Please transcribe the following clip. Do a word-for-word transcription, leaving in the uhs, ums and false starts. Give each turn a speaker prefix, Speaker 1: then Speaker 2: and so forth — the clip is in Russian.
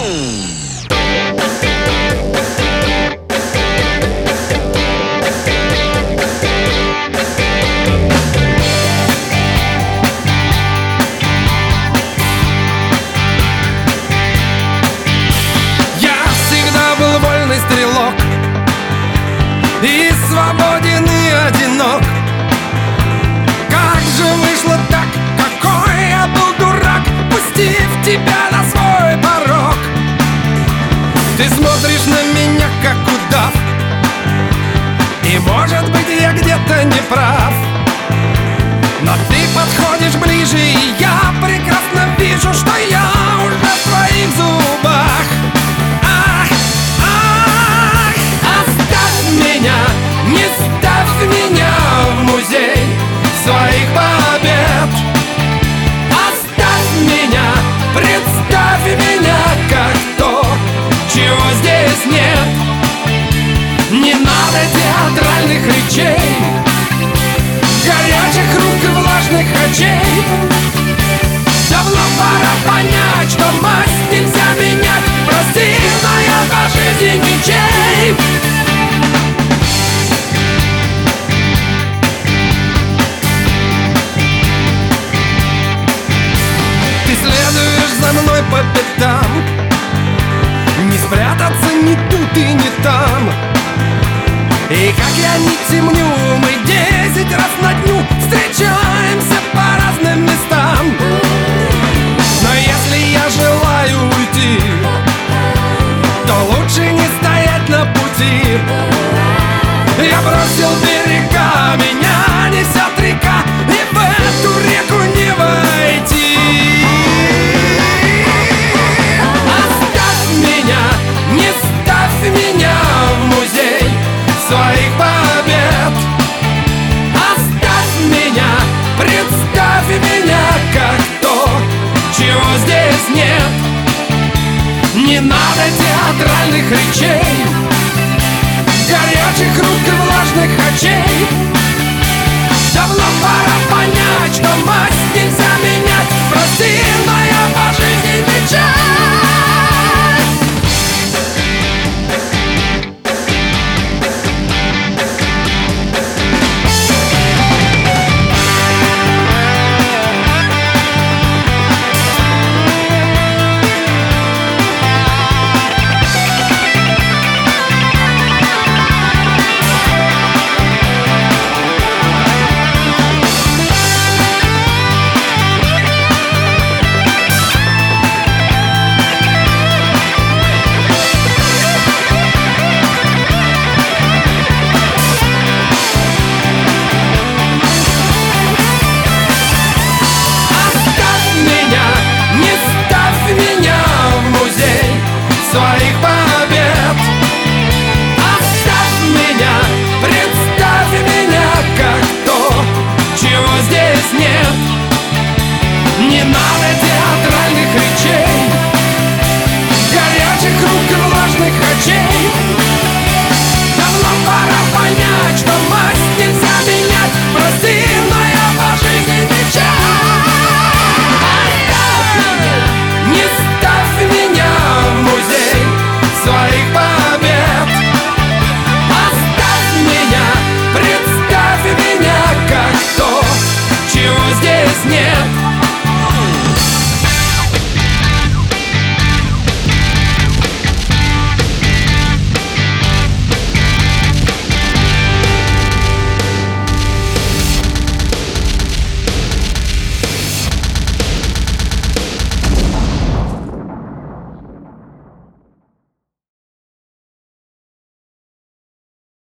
Speaker 1: Стрелок и свободен и одинок. Как же вышло так, какой я был дурак, пустив тебя на свой порог. Ты смотришь на меня, как удав, и может быть я где-то не прав, но ты подходишь ближе, и я прекрасно вижу, что я уже в твоих зубах. Не ставь меня в музей своих побед. Оставь меня, представь меня как то, чего здесь нет. Не надо театральных речей, горячих рук и влажных очей. Давно пора понять, что масть нельзя менять. Прости, но я по жизни ничей. За мной по пятам, не спрятаться ни тут и ни там. И как я не темню, мы десять раз на дню встречаемся по разным местам. Но если я желаю уйти, то лучше не стоять на пути. Я бросил берега, меня несет река, и в эту реку не войти. Не ставь меня в музей своих побед. Оставь меня, представь меня как то, чего здесь нет. Не надо театральных речей, горячих рук и влажных очей. Давно пора понять, что масть нельзя менять. Прости,